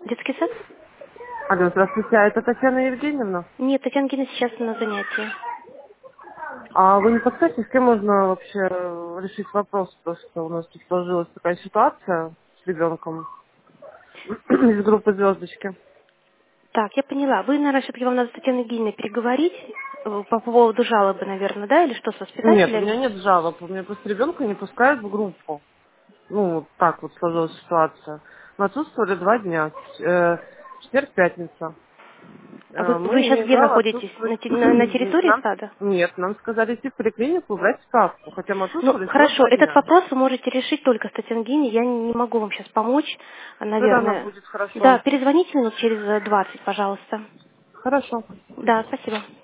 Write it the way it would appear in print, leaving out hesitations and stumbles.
Детский сад? Алло, здравствуйте, а это Татьяна Евгеньевна? Нет, Татьяна Евгеньевна сейчас на занятии. А вы не подскажете, с кем можно вообще решить вопрос, то, что у нас тут сложилась такая ситуация с ребенком из группы «Звездочки»? Так, я поняла. Вы, наверное, все-таки вам надо с Татьяной Евгеньевной переговорить по поводу жалобы, наверное, да? Или что, с Нет, у меня воспитателями? нет жалоб, у меня просто ребенка не пускают в группу. Ну, вот так вот сложилась ситуация. Мы отсутствовали 2 дня, четверг, пятница. А вы Мы сейчас имеем где право находитесь? отсутствовать. На территории Нам, сада? нет, нам сказали идти в поликлинику, брать справку, хотя мы Ну, отсутствовали всего хорошо, 2 этот дня. вопрос вы можете решить только с Татьяной Евгеньевной. Я не могу вам сейчас помочь, Когда нам наверное. будет Да, хорошо? перезвоните минут через 20, пожалуйста. Хорошо. Да, спасибо.